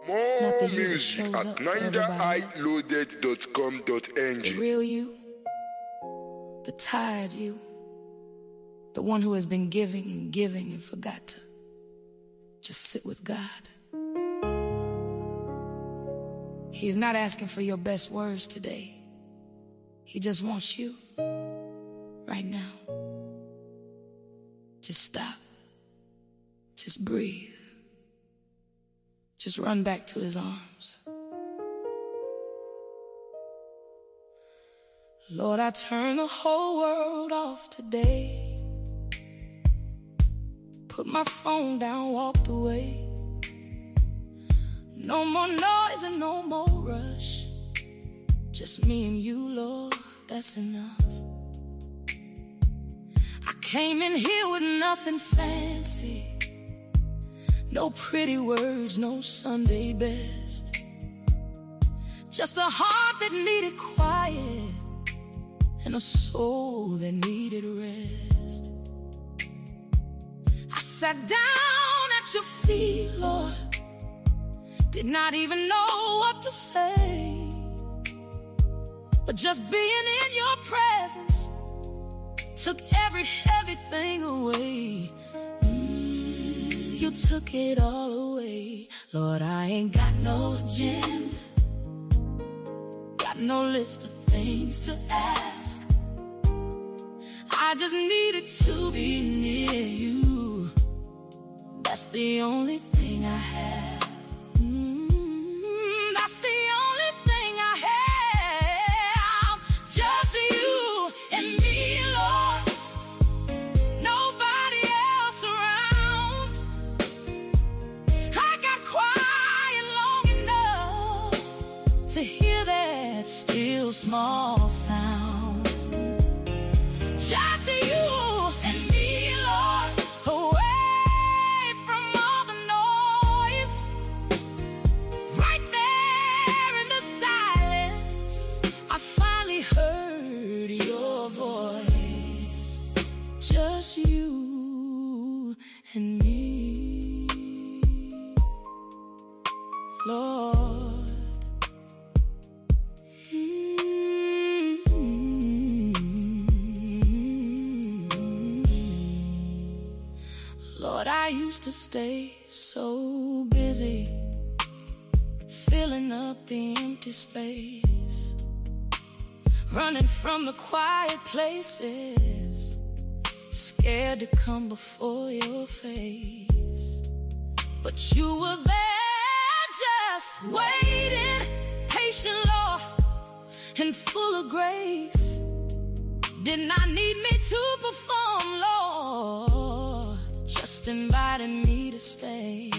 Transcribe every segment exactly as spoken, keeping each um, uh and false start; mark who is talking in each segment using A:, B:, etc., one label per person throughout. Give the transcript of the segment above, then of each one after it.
A: More
B: you that
A: music
B: shows
A: at
B: up for
A: ninja
B: everybody
A: i
B: else.
A: loaded dot com dot n g.
B: The real you, the tired you, the one who has been giving and giving and forgot to just sit with God. He's not asking for your best words today. He just wants you right now. Just stop. Just breathe. Just run back to his arms. Lord, I turn the whole world off today. Put my phone down, walked away. No more noise and no more rush. Just me and you, Lord, that's enough. I came in here with nothing fancy. No pretty words, no Sunday best. Just a heart that needed quiet and a soul that needed rest. I sat down at your feet, Lord. Did not even know what to say, but just being in your presence took every heavy thing away. Mm, you took it all away. Lord, I ain't got no agenda, got no list of things to ask. I just needed to be near you. That's the only thing I have. Mm, that's the only thing I have. Just you and me, Lord. Nobody else around. I got quiet long enough to hear that still small sound. Just you and me, Lord, away from all the noise. Right there in the silence, I finally heard your voice. Just you and me, Lord. Lord, I used to stay so busy, filling up the empty space, running from the quiet places, scared to come before your face. But you were there just waiting, patient, Lord, and full of grace. Did not need me to perform, Lord, just invited me to stay.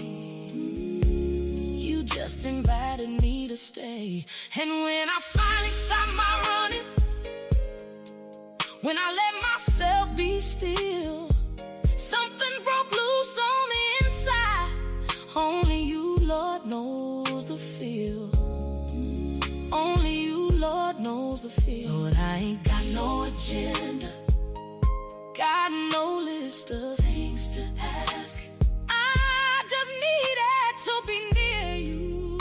B: You just invited me to stay. And when I finally stopped my running, when I let myself be still, something broke loose on the inside. Only you, Lord, knows the feel. Only you, Lord, knows the feel. Lord, I ain't got no agenda, got no list of things to ask. I just needed to be near you.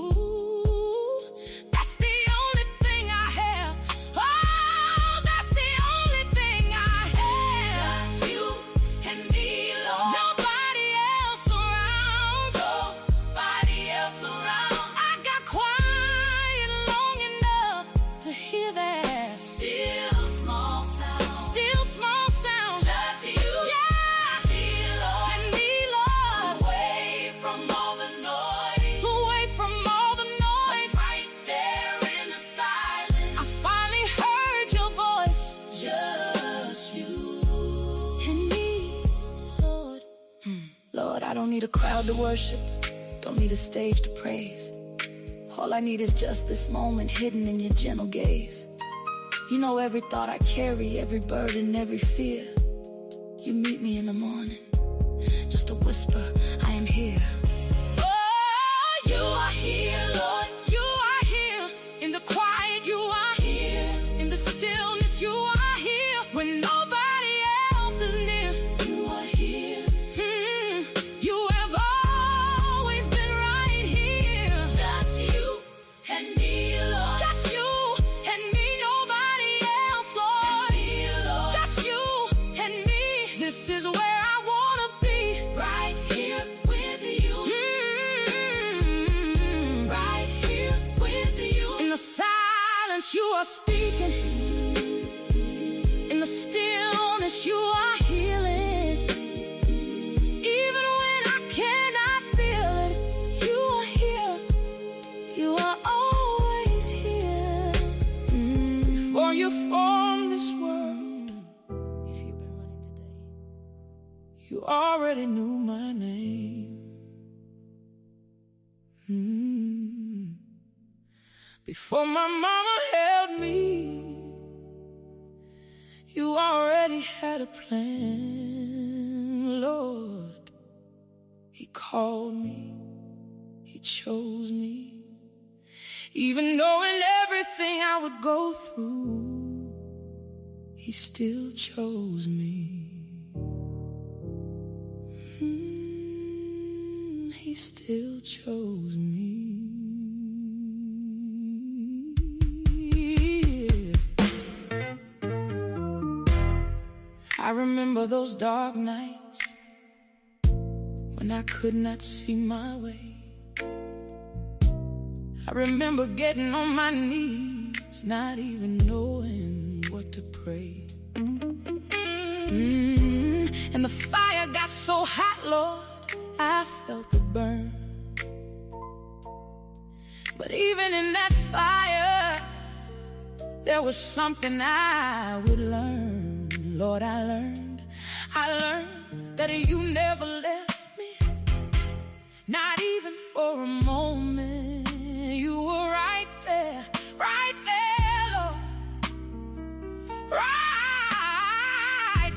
B: That's the only thing I have. Oh, that's the only thing I have. Just you and me, Lord. Nobody else around. Nobody else around. I got quiet long enough to hear that still small sound. Still small sound. Just you, yeah, me, Lord, and me, Lord. Away from all the noise. Away from all the noise. Right there in the silence, I finally heard your voice. Just you and me, Lord. Hmm. Lord, I don't need a crowd to worship, don't need a stage to praise. All I need is just this moment hidden in your gentle gaze. You know every thought I carry, every burden, every fear. You meet me in the morning, just a whisper, I am here. Oh, you are here, Lord. You are here. In the quiet, you are here. In the stillness, you are here. When nobody else is near, you are here. Mm, you have always been right here. are speaking. In the stillness, you are healing. Even when I cannot feel it, you are here. You are always here. Mm. Before you formed this world, if you've been running today, you already knew my name. Mm. Before my mama held me, you already had a plan, Lord. He called me, He chose me, even knowing everything I would go through, He still chose me. Mm, He still chose me. I remember those dark nights when I could not see my way. I remember getting on my knees, not even knowing what to pray. Mm, and the fire got so hot, Lord, I felt the burn. But even in that fire, there was something I would learn. Lord, I learned, I learned that you never left me, not even for a moment. You were right there, right there, Lord, right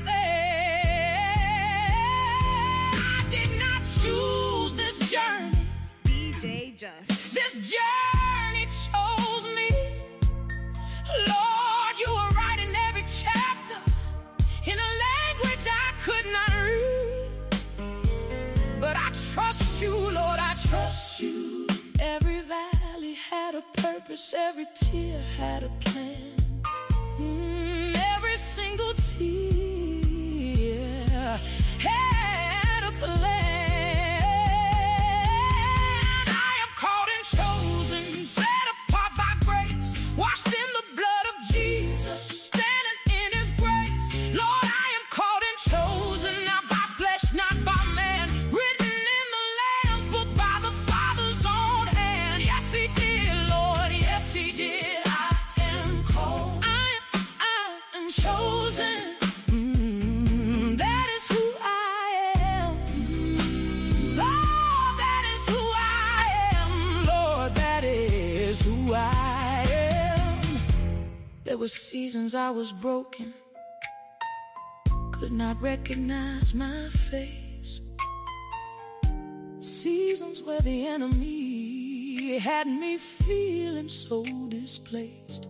B: there. I did not choose this journey.
C: D J Just.
B: This journey chose me. Lord, you were right in every chapter, in a language I could not read. But I trust you, Lord, I trust you. Every valley had a purpose, every tear had a plan. Mm, every single tear had a plan. I am called and chosen, set apart by grace, washed in the blood of Jesus, standing in His grace. Lord, I am called and chosen, not by flesh, not by man, written in the Lamb's book by the Father's own hand. Yes, He did, Lord, yes, He did. I am called, I am, I am chosen. Mm, that is who I am. Lord, that is who I am. Lord, that is who I am. There were seasons I was broken, could not recognize my face. Seasons where the enemy had me feeling so displaced.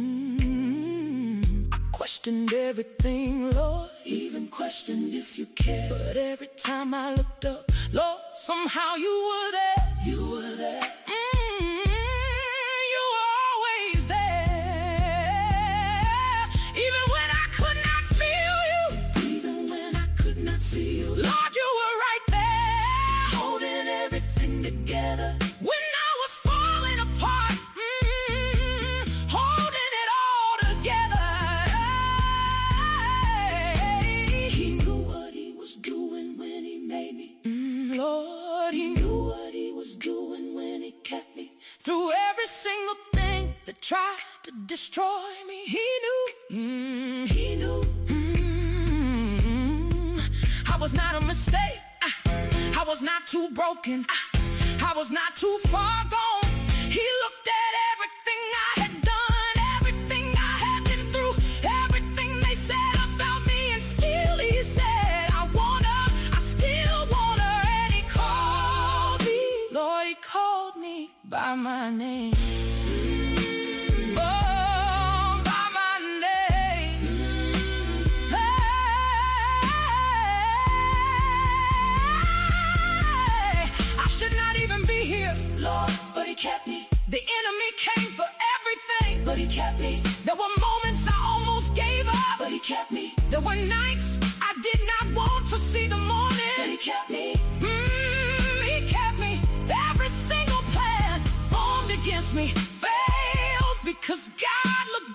B: Mm, I questioned everything, Lord, even questioned if you cared. But every time I looked up, Lord, somehow you were there. You were there. Mm, you were always there. Even when I could not feel you, even when I could not see you, Lord, you were right there, holding everything together. When I was falling apart, mm, holding it all together. He knew what He was doing when He made me. Mm, Lord, He knew what He was doing when He kept me. Through every single thing that tried to destroy me, He knew, mm, He knew. Mm, I was not a mistake, I, I was not too broken, I, I was not too far gone. He looked at everything I had done, everything I had been through, everything they said about me, and still He said, I want her, I still want her. And He called me, Lord, He called me by my name. Oh, by my name. Hey, I should not even be here, Lord, but He kept me. The enemy came for everything, but He kept me. There were moments I almost gave up, but He kept me. There were nights I did not want to see the morning, but He kept me. Mm, he kept me. Every single plan formed against me failed because God looked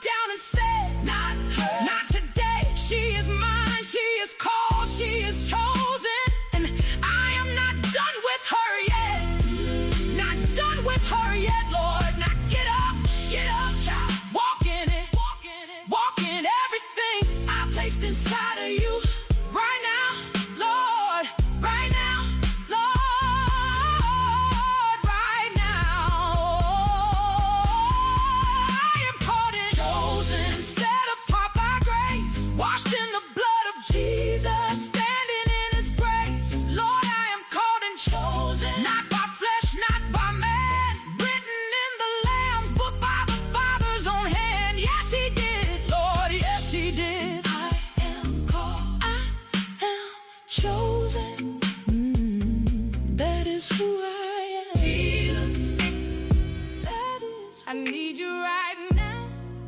B: is who I am. Jesus, that is. I need you right now.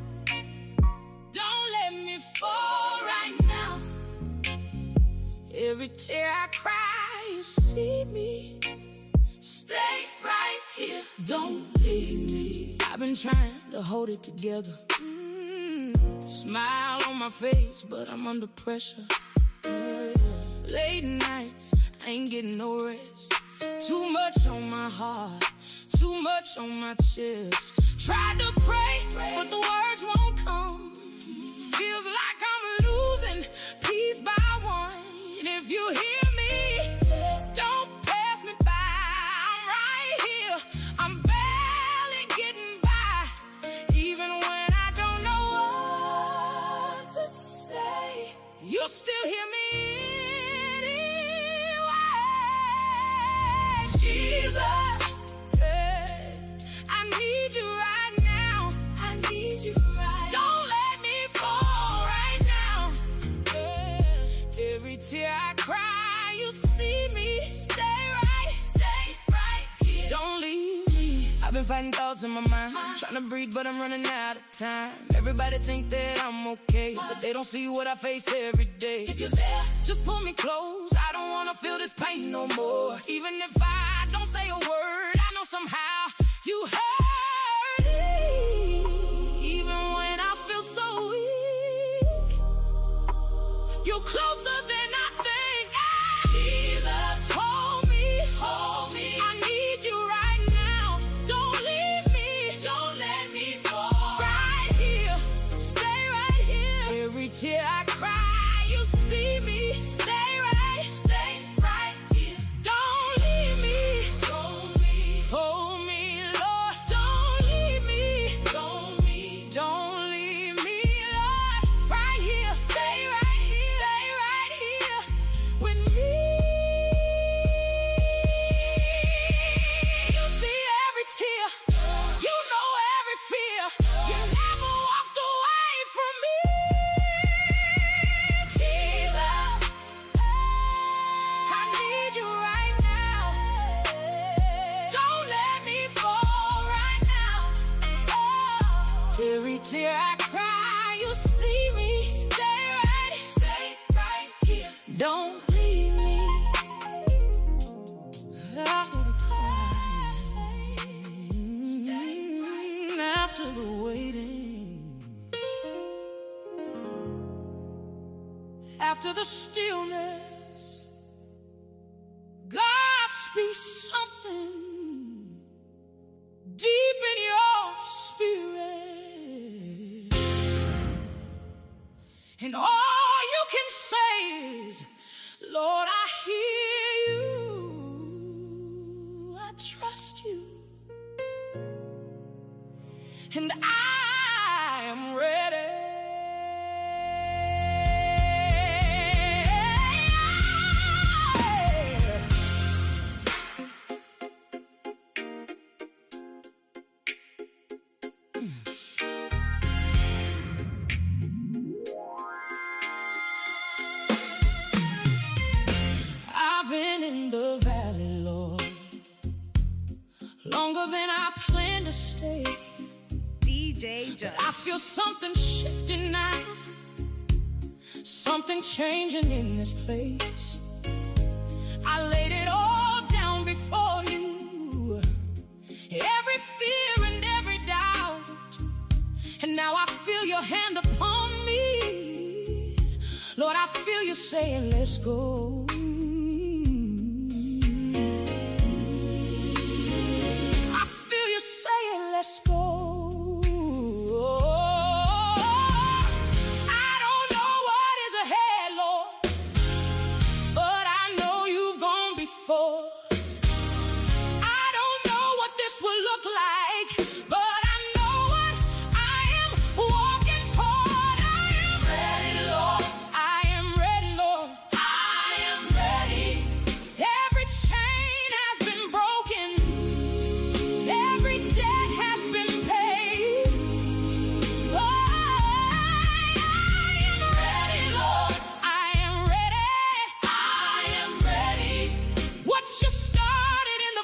B: Don't let me fall right now. Every tear I cry, you see me. Stay right here, don't leave me. I've been trying to hold it together. Mm, smile on my face, but I'm under pressure. Yeah. Late nights, I ain't getting no rest. Too much on my heart, too much on my chest. Tried to pray, but the words won't come. Feels like I'm losing piece by one. And if you hear me, don't pass me by. I'm right here, I'm barely getting by. Even when I don't know what to say, you'll still hear me anyway. Jesus, hey, I need you right now. I need you right. Don't let me fall right now. Hey, every tear I cry, you see me. Stay right, stay right here. Don't leave me. I've been fighting thoughts in my mind, trying to breathe, but I'm running out of time. Everybody think that I'm okay, but they don't see what I face every day. If you're there, just pull me close. I don't wanna feel this pain no more. Even if I don't say a word, I know somehow you heard it. Even when I feel so weak, you're closer than I think. Jesus, hold me, hold me. I need you right now. Don't leave me, don't let me fall. Right here, stay right here. Every tear I cry, you see me. Stay right, stay right here. Don't leave me, hold me, hold me, Lord. Don't leave me, hold me, don't leave me, Lord. Right here, stay right here, stay right here with me. You see every tear, you know every fear. You never walked away from me. Jesus, I need you right now. Don't let me fall right now. Oh, every tear I cry, you see me. Stay right, stay right here. Don't leave me. After the crying, after the waiting, after the stillness, God speaks something deep in your spirit, and all you can say is, Lord, I hear you, I trust you, and I am ready. I've been in the valley, Lord, longer than I planned to stay.
C: D J Just.
B: I feel something shifting now, something changing in this place. I laid it all down before you, every fear and every doubt, and now I feel your hand upon me. Lord, I feel you saying, let's go. I feel you saying, let's go. I don't know what is ahead, Lord, but I know you've gone before. I don't know what this will look like, but I know what I am walking toward. I am ready, Lord. I am ready, Lord. I am ready. Every chain has been broken. Every debt has been paid. Oh, I am ready, Lord. I am ready. I am ready. What you started in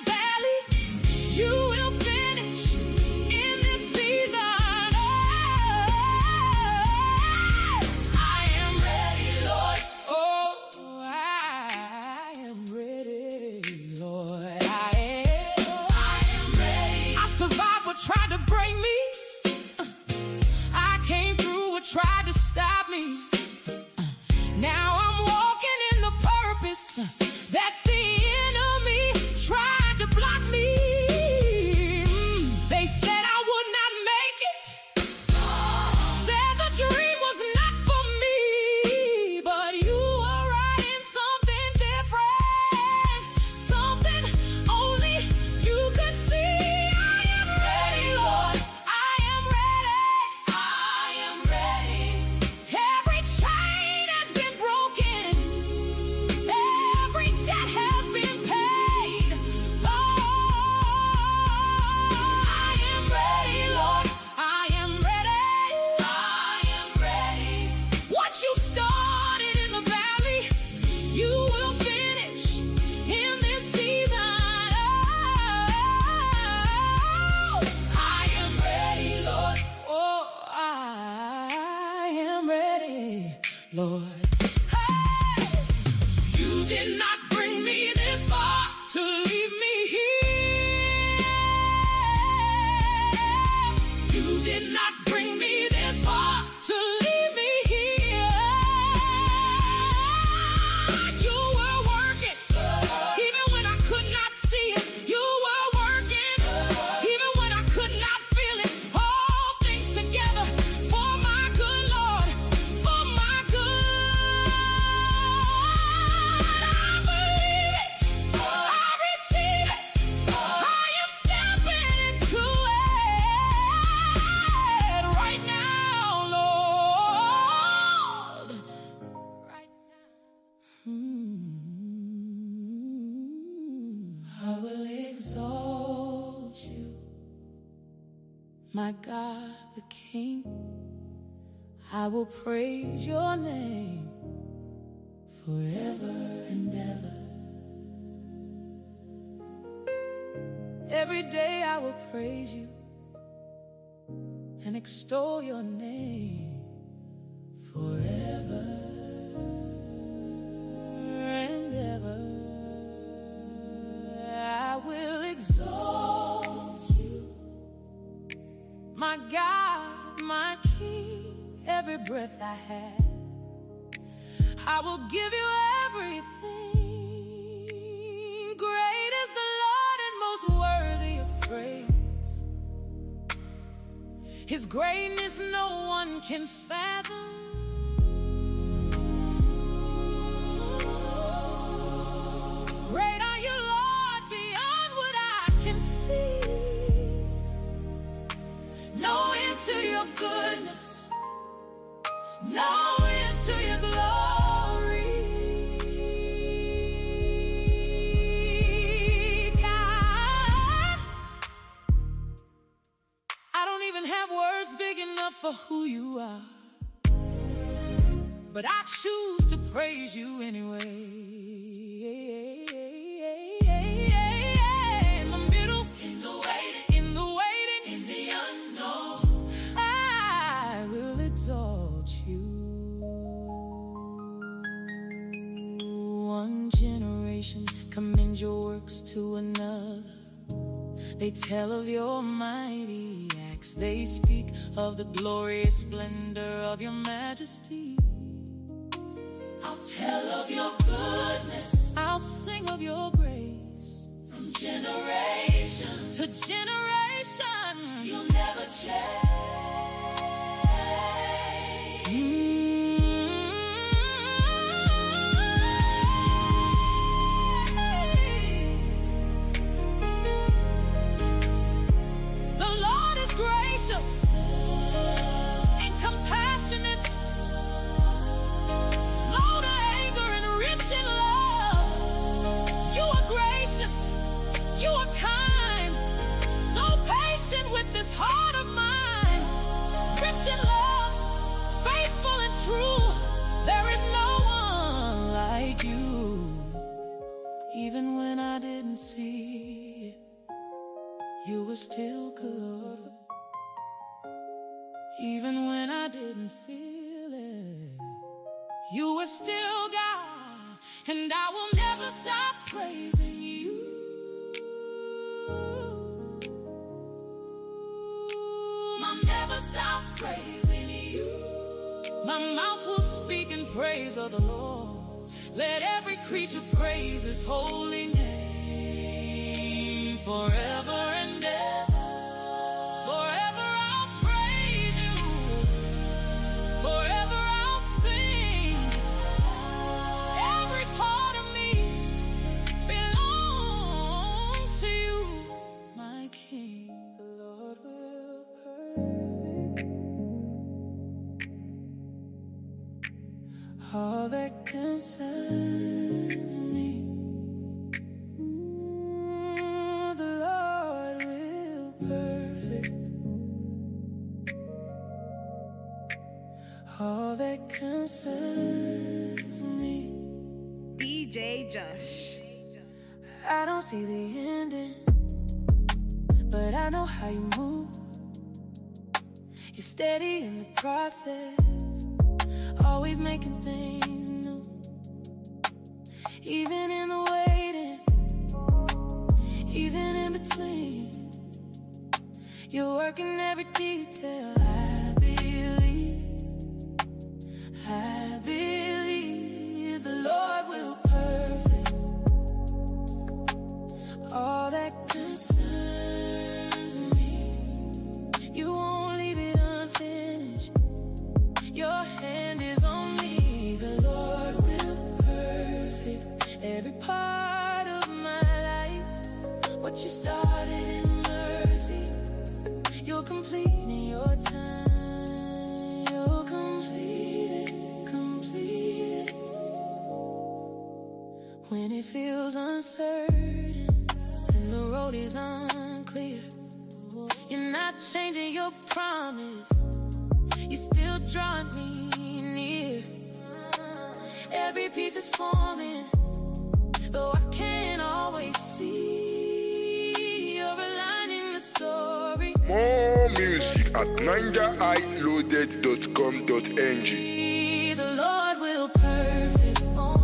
B: my God the King. I will praise your name forever and ever. Every day I will praise you and extol your name forever and ever. I will exalt you, my God, my King. Every breath I have, I will give you everything. Great is the Lord and most worthy of praise. His greatness no one can fathom. Great are you, Lord, beyond what I can see. No end to your goodness, no end to your glory. God, I don't even have words big enough for who you are, but I choose to praise you anyway. In the middle, in the waiting, in the waiting, in the unknown, I will exalt you. One generation commends your works to another. They tell of your mighty acts. They speak of the glorious splendor of your majesty. I'll tell of your goodness, I'll sing of your grace. From generation to generation, you'll never change. The Lord is gracious and compassionate, slow to anger and rich in love. You are gracious, you are kind, so patient with this heart of mine. Rich in love, faithful and true, there is no one like you. Even when I didn't see it, you were still good. Even when I didn't feel it, you were still God. And I will never stop praising you. I'll never stop praising you. My mouth will speak in praise of the Lord. Let every creature praise his holy name forever and ever. Forever I'll praise you. Forever I'll sing. Every part of me belongs to you, my King. The Lord will perfect all that concerns me. Mm, the Lord will perfect all that concerns me.
C: D J Josh.
B: I don't see the ending, but I know how you move. You're steady in the process, always making things new. Even in the waiting, even in between, you're working every detail. I believe, I believe the Lord will perfect all that concerns me. You won't leave it unfinished. Your hand is on me. The Lord will perfect every part of my life. What you started in mercy, you'll complete in your time. You'll complete it, complete it. When it feels uncertain and the road is unclear, You're not changing your promise. You still drawing me near. Every piece is forming, though I can't always see. You're aligning the story.
A: More music at ninja i loaded dot com dot n g.
B: The Lord will perfect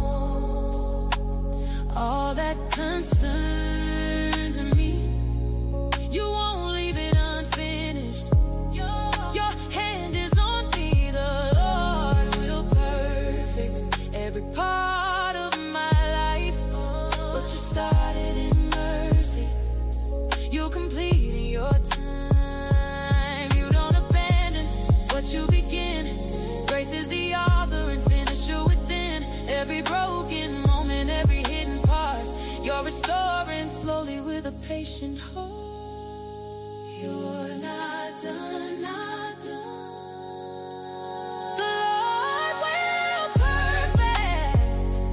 B: all that concerns me. You won't leave it unfinished. Your, your hand is on me. The Lord will perfect every part of my life. But you started in mercy. You complete in your time. You don't abandon what you begin. Grace is the author and finisher within. Every broken moment, every hidden part, you're restoring slowly with a patient heart. You're not done, not done. The Lord will perfect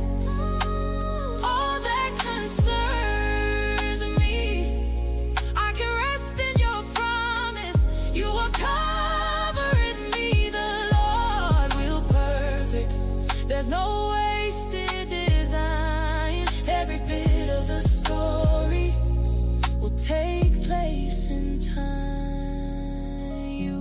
B: all that concerns me. I can rest in your promise. You are covering me. The Lord will perfect. There's no wasted design. Every bit of the story will take place in time. You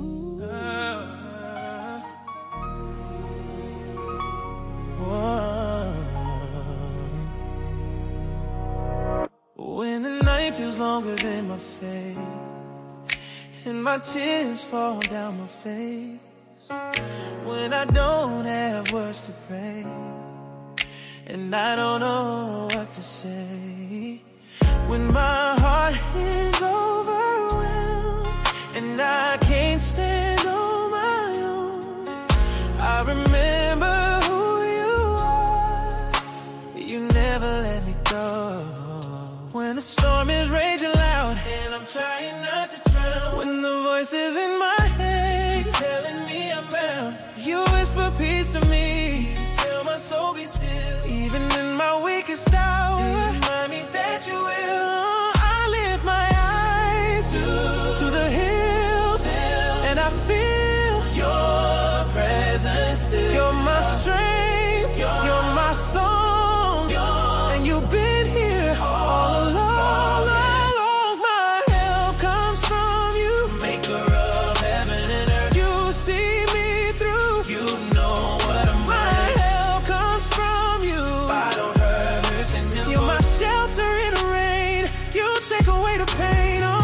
D: When the night feels longer than my faith, and my tears fall down my face, when I don't have words to pray, and I don't know what to say, when my heart is overwhelmed and I can't stand on my own, I remember who you are. You never let me go. When the storm is raging loud and I'm trying not to drown, when the voices in my head keep telling me I'm bound, you whisper peace to me. You tell my soul be still. Even in my weakest hour, you remind me that you will. I lift my eyes to, to the hills, and I feel your presence still. You're my strength, you're, you're my song, you're, and you've been here all along. All along. My help comes from you, maker of heaven and earth. You see me through. You know what I'm. My help comes from you. I don't hurt and you. You're my shelter in the rain. You take away the pain. Oh,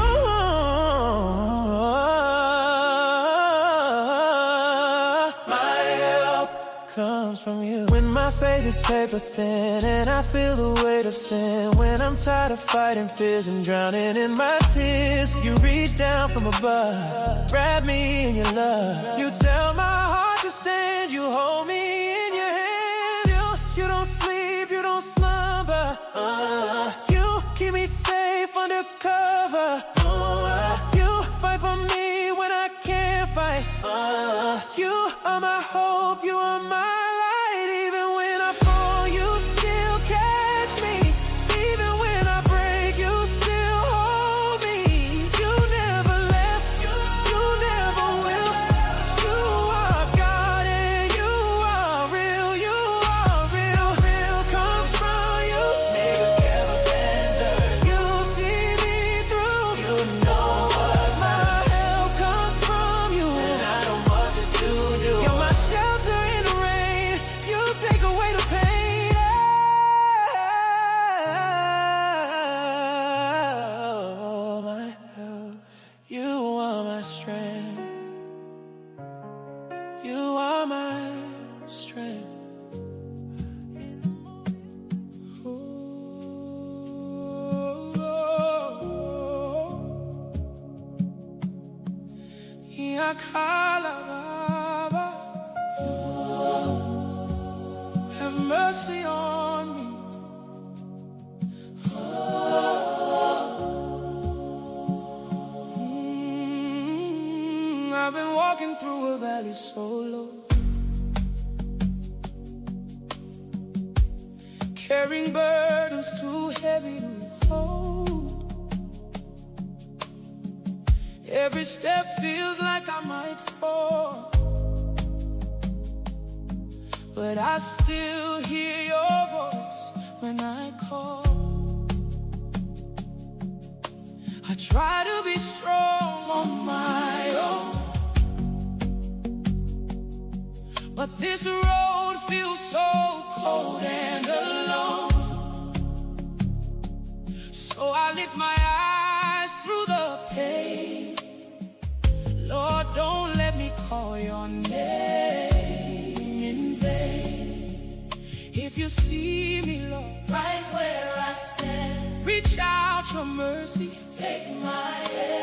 D: my help comes from you. When my faith is paper thin and I feel the weight of sin, when I'm tired of fighting fears and drowning in my tears, you reach down from above, wrap me in your love. You tell my heart to stand, you hold me in your hand. You, you don't sleep, you don't slumber. Uh, you keep me safe under cover. Uh, you fight for me when I can't fight. Uh, you are my hope, you are my light. Even when I fall, you still catch me. Even when I break, you still hold me. You never left, you, you never will. You are God and you are real. You are real, real comes from you. Nigga never bender. You see me through. You know what my help comes from you. And I don't want to do you. You're my shelter in the rain. You take away the pain. Oh, my help. You are my strength. You are my strength. Yakala Baba, have mercy on me. Mm, I've been walking through a valley so low, carrying burdens too heavy to hold. Every step feels like I might fall, but I still hear your voice when I call. I try to be strong on my own, but this road feels so cold and alone. So I lift my eyes through the pain. Lord, don't let me call your name in vain. If you see me, Lord, right where I stand, reach out your mercy, take my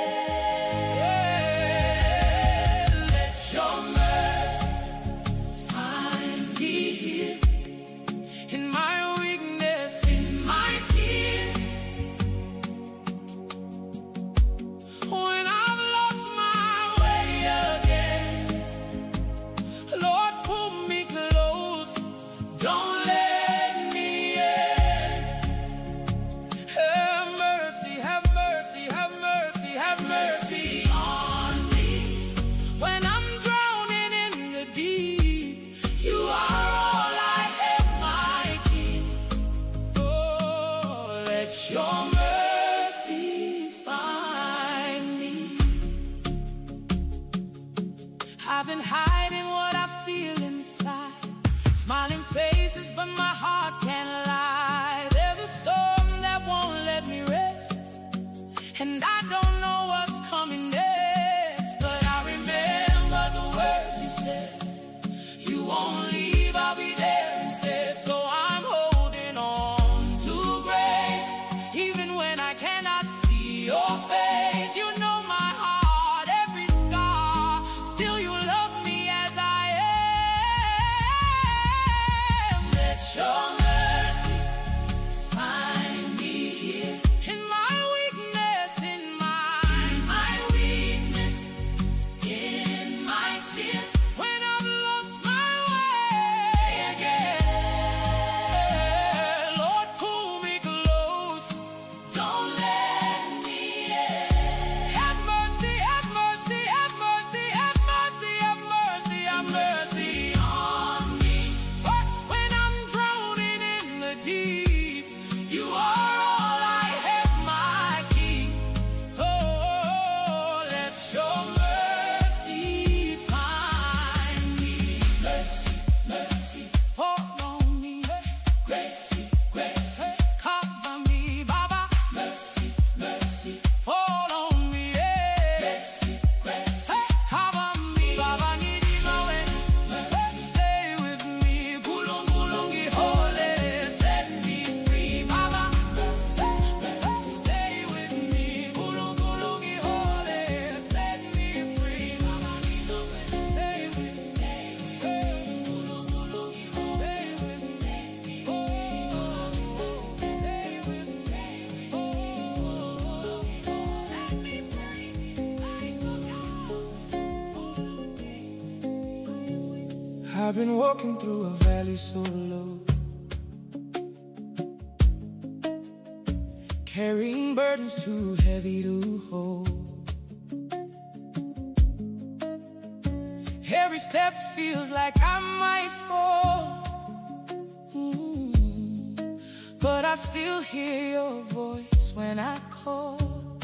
D: hand. Let your mercy find me here, in my weakness, in my tears. When I've lost my way again, Lord, pull me close, don't let me in. Have mercy, have mercy, have mercy, have mercy on me. When I'm drowning in the deep, you are all I have, my King. Oh, let your mercy find me. I've been hiding what I feel inside, smiling faces, but my heart can't lie. There's a storm that won't let me rest, and I don't know what's coming next. But I remember the words you said, you won't leave, I'll be there instead. So I'm holding on to grace, even when I cannot see your face. You know my heart, every scar, still you love me as I am. Let your mercy find me here, in my weakness, in my, my weakness, in my tears. When I've lost my way again, Lord, pull me close, don't let me in. Have mercy, have mercy, have mercy, have mercy, have mercy, have mercy on me. When I'm drowning in the deep, you are all I have, my King. Oh, let your mercy find me. Mercy, mercy, fall on me. Grace, grace, cover me, Baba. Mercy, mercy, fall on me. Mercy, grace, cover me, Baba. Nidimawe, stay with me. Gulung, gulungi, holy, set me free, Baba. Stay with me. Gulung, gulungi, holy, set me free, Baba. Stay with me. Gulung, gulungi, stay with me. Oh, stay with me. Oh, set me free. I've been walking through a valley so low, carrying burdens too heavy to hold. Every step feels like I might fall, Mm. but I still hear your voice when I call.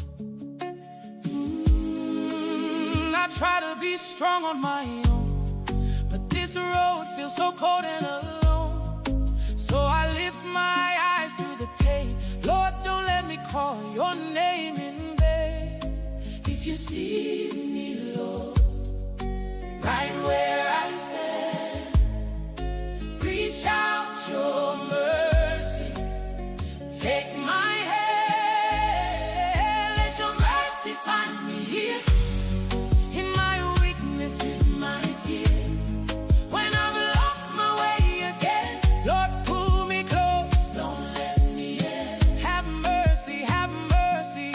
D: Mm. I try to be strong on my own, but this road feels so cold and alone. So I lift my eyes through the pain. Lord, don't let me call your name in vain. If you see me, Lord, right where I stand, reach out your mercy, take my hand. Let your mercy find me here, in my weakness, in my tears. When I've lost my way again, Lord, pull me close, don't let me in. Have mercy, have mercy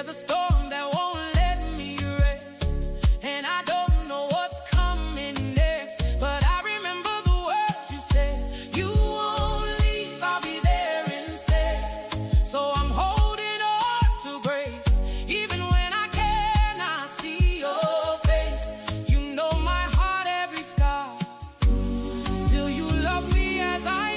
B: a storm that won't let me rest, and I don't know what's coming next, but I remember the words you said. You won't leave, I'll be there instead. So I'm holding on to grace, even when I cannot see your face. You know my heart, every scar. Still you love me as I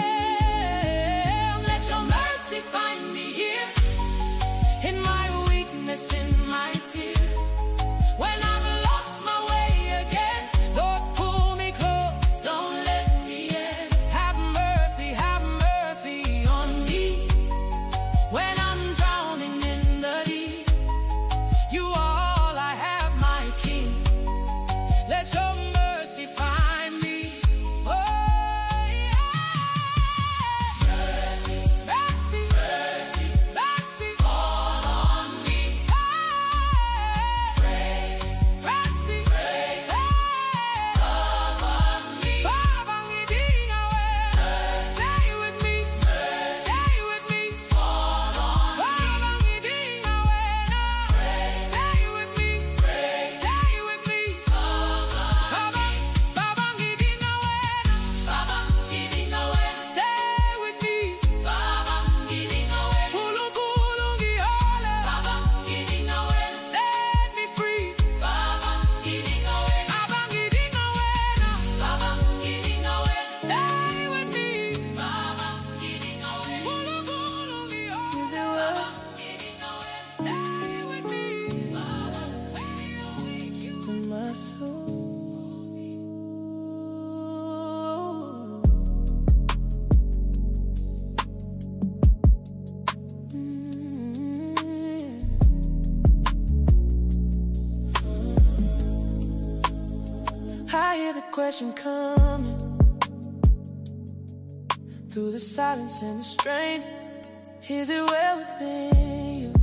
B: am. Let your mercy find me here, in my weakness, in my tears. When I've lost my way again, Lord, pull me close, don't let me in. Have mercy, have mercy on me. When I'm drowning in the deep, you are all I have, my King. Let your mercy find me. Oh, yeah. Mercy, mercy, mercy, mercy, fall on me. Hey, grace, mercy, grace, hey, love on me. Babangidinga we, say with me, say with me, fall on me. Babangidinga we na, say with me, say with me, love on me. Babangidinga we na, babangidinga we, stay with me. Babangidinga we, kulungulungi ole. Babangidinga we, set me free. Babangidinga we, babangidinga we na, babangidinga we, stay with me. Babangidinga we, kulungulungi ole. Babangidinga we, stay with me.
D: In my soul. I hear the question coming through the silence and the strain. Is it well within you?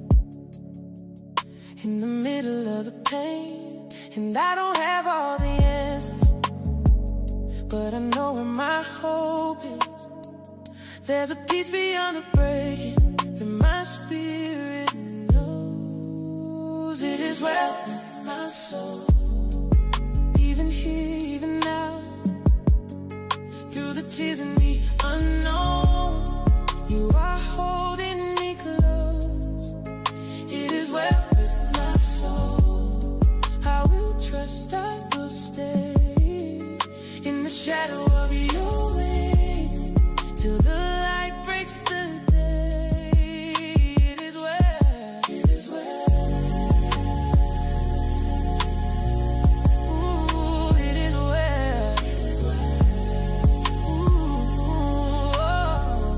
D: In the middle of the pain, and I don't have all the answers, but I know where my hope is. There's a peace beyond the breaking that my spirit knows. It is well with my soul. Even here, even now, through the tears and the unknown, you are holding me close. It is well with my soul. I will trust, I will stay in the shadow of your wings till the light breaks the day. It is well, it is well. Ooh, it is well, it is well. Ooh, oh.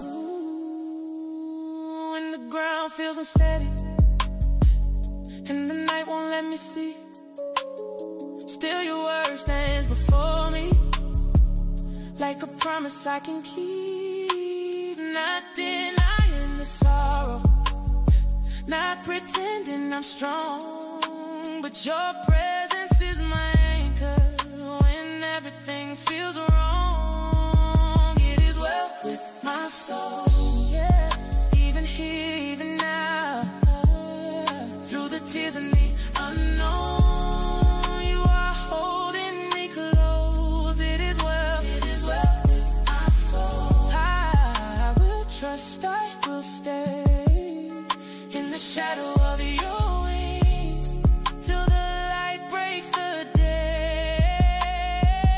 D: When the ground feels unsteady and the night won't let me see, still your word stands before me like a promise I can keep. Not denying the sorrow, not pretending I'm strong, but your presence is my anchor when everything feels wrong. It is well with my soul, yeah. Even here, even now, through the tears and the unknown, you are holding me close. It is well, it is well with my soul. I will trust, I will stay in the shadow of your wings till the light breaks the day.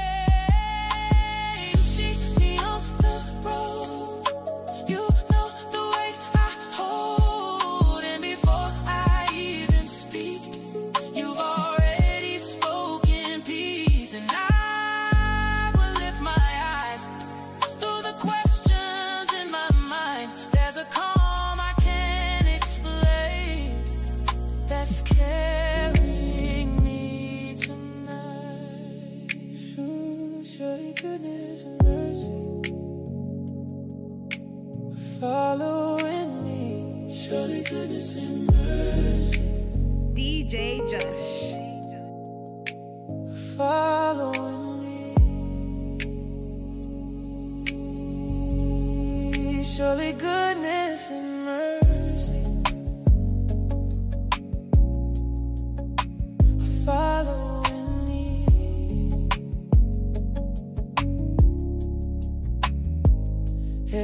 D: You see me on the road, you know the weight I hold, and before I even speak, you've already spoken peace. And I will lift my eyes through the questions in my mind. There's a calm I can't explain that's carrying me tonight. Surely goodness and mercy following me. Surely goodness and mercy
C: D J Josh.
D: following me. Surely goodness and mercy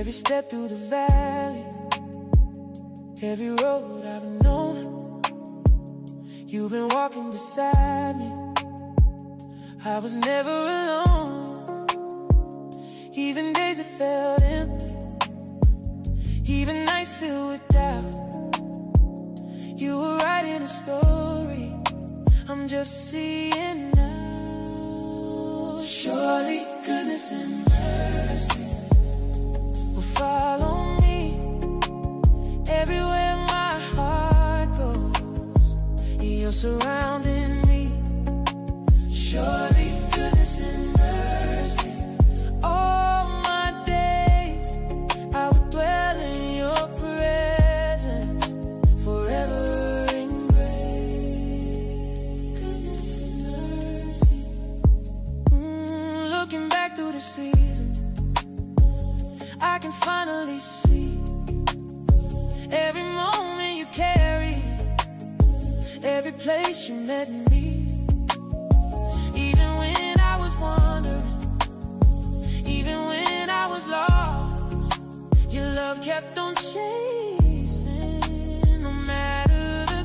D: Every step through the valley, every road I've known, you've been walking beside me. I was never alone. Even days that felt empty, even nights filled with doubt, you were writing a story I'm just seeing now. Surely goodness and mercy will follow me everywhere my heart goes. You're surrounding me. Surely goodness and mercy, all my days I will dwell in your presence forever in grace. Goodness and mercy. Mm, looking back through the seasons, I can finally see every moment you carried, every place you met me. Even when I was wandering, even when I was lost, your love kept on chasing, no matter the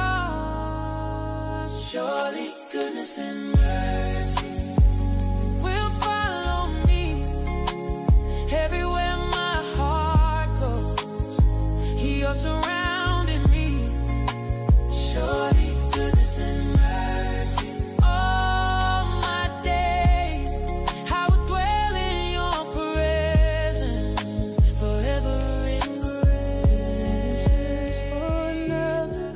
D: cost. Surely goodness and mercy will follow me everywhere my heart goes. You're surrounding me. Surely goodness and mercy, all my days I will dwell in your presence forever in grace. For another,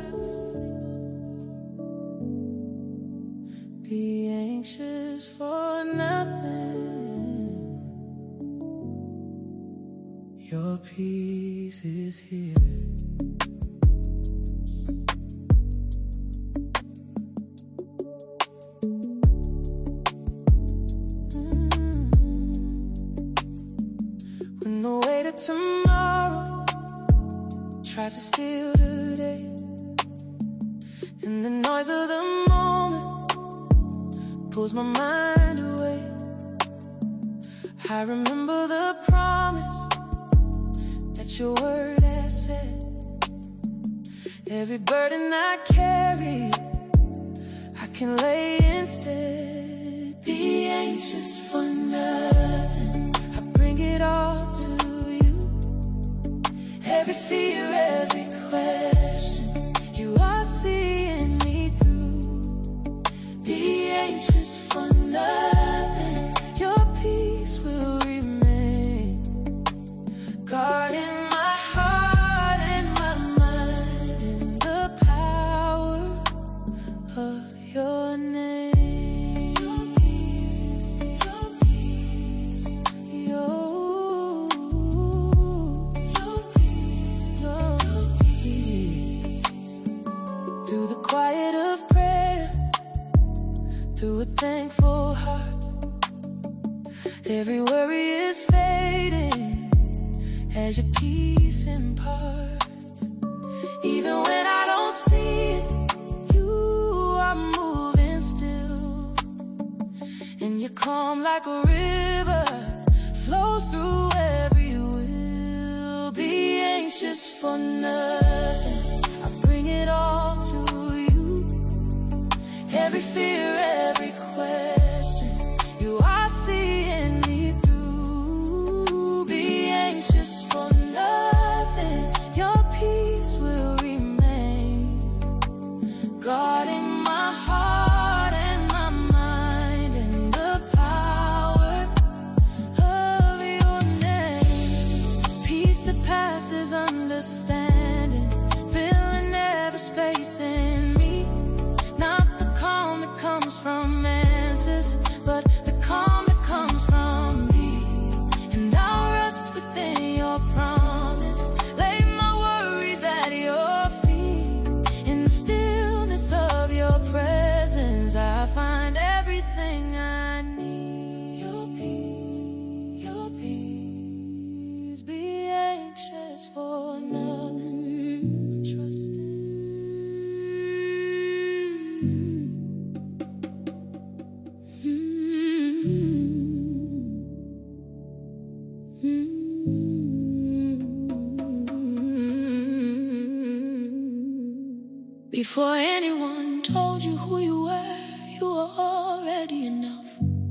D: be anxious for nothing. Your peace is here. When the weight of tomorrow tries to steal today, and the noise of the moment pulls my mind away, I remember the promise that your word has said. Every burden I carry, I can lay instead. Be anxious for nothing, I bring it all to you. Every fear, every question, you are seeing me through. Be anxious for nothing, your peace will remain. God in my heart and my mind, in the power of your name. Your peace, your peace, your, your peace, your peace. Through the quiet of prayer, through a thankful heart, every worry is fading as your peace imparts. Even when I don't see it, you are moving still, and your calm like a river flows through every will. Be anxious for nothing, I bring it all to you. Every fear, every question, you are seeing me through. Be anxious for nothing, your peace will remain. God in my heart and my mind, in the power of your name. Peace that passes understanding, filling every space in me. Not the calm that comes from answers, but the calm that comes from me. And I'll rest within your promise, lay my worries at your feet. In the stillness of your presence, I find everything I need. Your peace, your peace. Be anxious for nothing, trust in. Mm-hmm. Mm-hmm.
B: Before anyone told you who you were, you were already enough.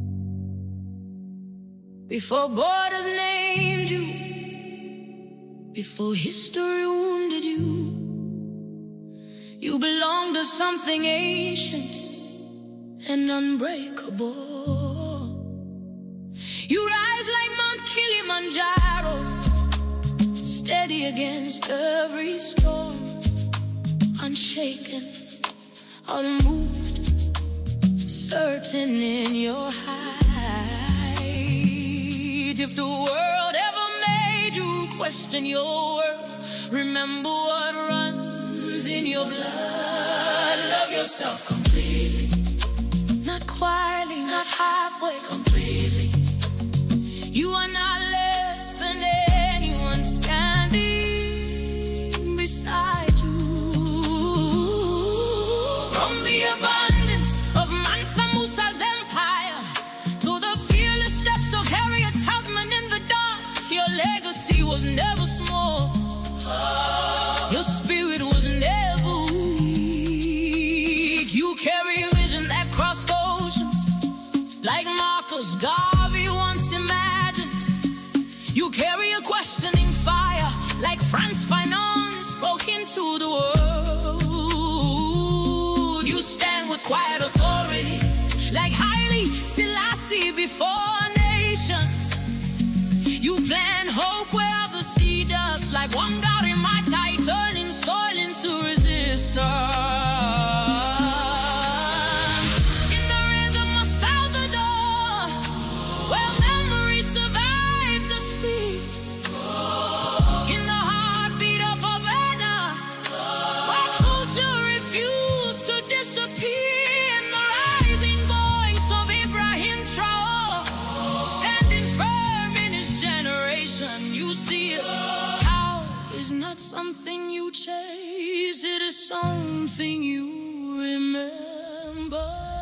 B: Before borders named you, before history wounded you, you belong to something ancient and unbreakable. You rise like Mount Kilimanjaro, steady against every storm, unshaken, unmoved, certain in your height. If the world ever made you question your worth, remember what runs in your blood. Love yourself completely, not quietly, not halfway, completely. You are not less than anyone standing beside you. From the abundance of Mansa Musa's empire to the fearless steps of Harriet Tubman in the dark, your legacy was never small. Your spirit was never weak. You carry a vision that crossed oceans, like Marcus Garvey once imagined. You carry a questioning fire, like Frantz Fanon spoke into the world. You stand with quiet authority, like Haile Selassie before nations. You plant hope where others see dust, like Wangari Maathai turning soil into resistance. In the rhythm of Salvador, where memory survived the sea. In the heartbeat of Havana, where culture refused to disappear. In the rising voice of Ibrahim Traore, standing firm in his generation. You see it. Power is not something you chase, it is something you remember.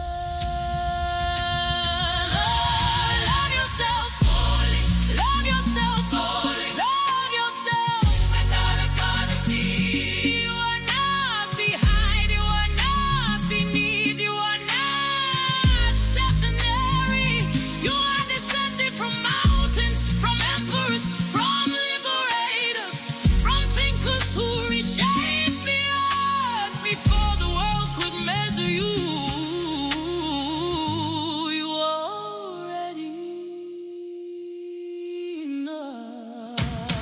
B: Love yourself, love yourself, love yourself without apology. You are not behind, you are not beneath, you are not secondary. You are descended from mountains, from emperors, from liberators, from thinkers who reshaped the earth before the world could measure you. You are already enough.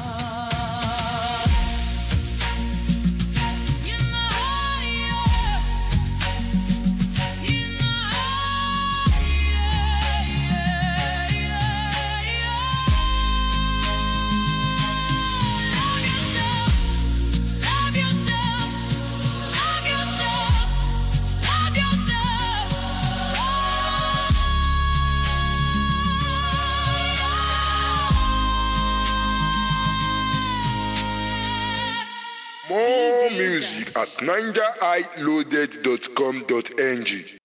B: You know, yeah. You know, yeah, yeah, yeah, yeah. Love yourself, love yourself, love yourself, love yourself.
A: More music at ninja i loaded dot com dot n g.